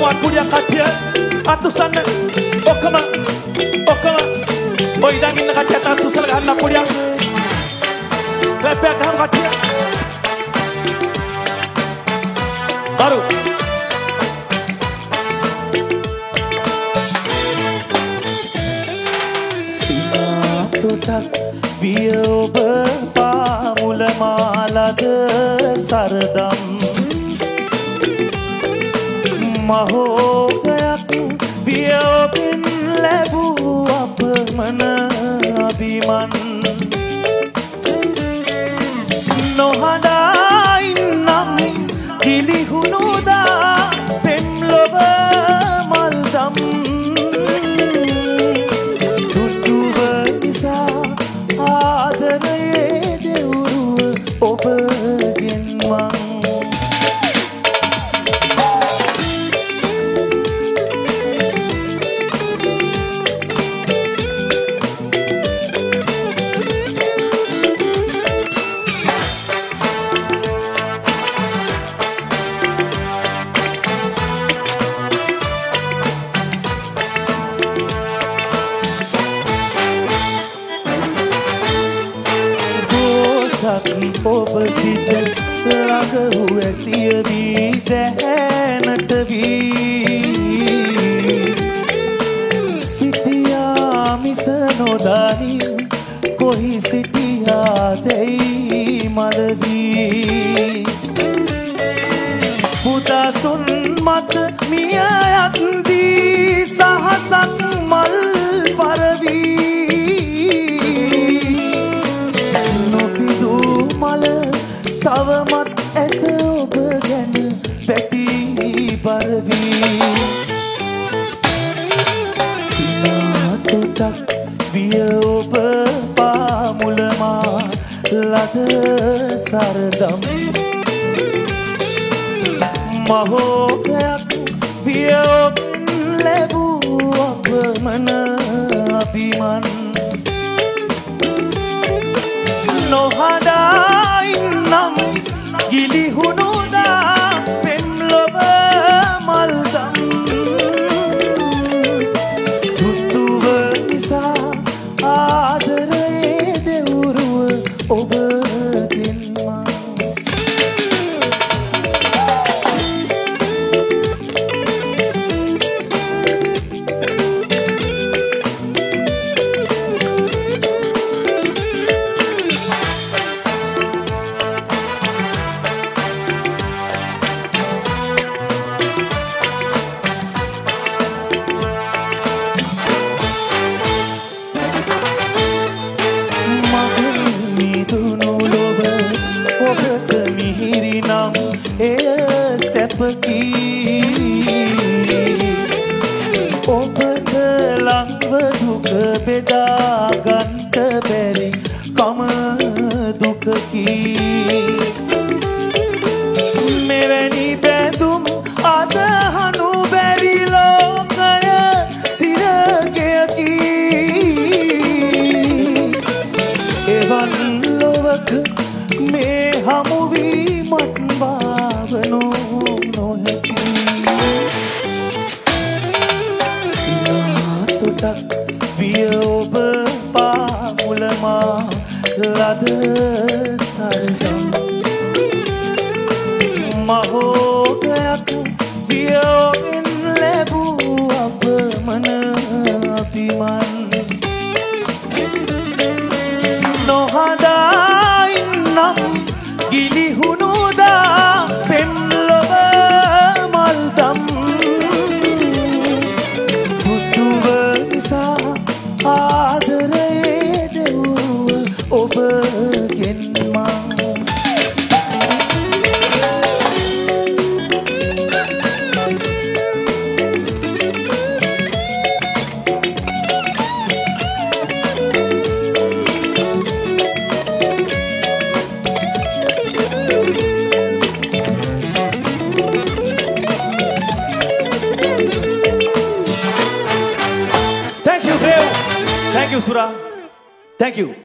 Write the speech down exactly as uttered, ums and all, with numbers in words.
ඉන්නවා කුඩියක් කට්ටිය අතුස්සන්න ඔක්කොම ඔක්කොම ඔය ඉඳන් ඉන්න කට්ටියට අතුස්සල ගන්න කුඩියක් රැප්පයක් ගහමු කට්ටිය බරු සිනාතොටක් විය ඔබ පාමුල මාලද සරදම් මහෝගයක් විය ඔබෙන් ලැබූ අපමණ අභිමන් නොහඬා ඉන්නම් ගිලිහුණුදා පෙම්ලොව මල්දම් තුටුව නිසා ආදරයේ දෙවුරුව ඔබගෙන් මං ඔබ සිත ළඟ වූ ඇසිය වී දැහැනට වී සිටියා මිස නොදනි කොහි සිටියාදැයි මලවී පුදසුන් මත මිය යත්දී සහසක් මල් පරවී තවමත් ඇත ඔබ ගැන පැටි පරවී සිනාතොටක් විය ඔබ පාමුලමා ලද සරදම් මහෝගයක් විය ඔබෙන් ලැබූ අපමණ අභිමන් නොහඬා ඉන්නම් ගිලිහුණුදා පෙම්ලොව මල්දම් තුටුව නිසා ආදරයේ දෙවුරුව ඔබගෙන් මං ඔබට මිහිරි නම් එය සැපකි ඔබට ලංව දුක බෙදා ගන්ට බැරි කම දුකකි මෙවැනි බැඳුම් අදහනු බැරි ලෝකය සිරගෙයකි එවන් ලොවක මේ හමුවීමත් භාවනු නොහැකි සිනාතොටක් විය ඔබ පාමුලමා ලද සරදම් මහෝගයක් විය ඔබෙන් ලැබූ අපමණ අභිමන් නොහඬා ඉන්නම් ගිලිහුණුදා පෙම්ලොව මල්දම් පුතුව නිසා ආදරයේ දෙවුරුව ඔබගෙන් මං Thank you, Sura. Thank you.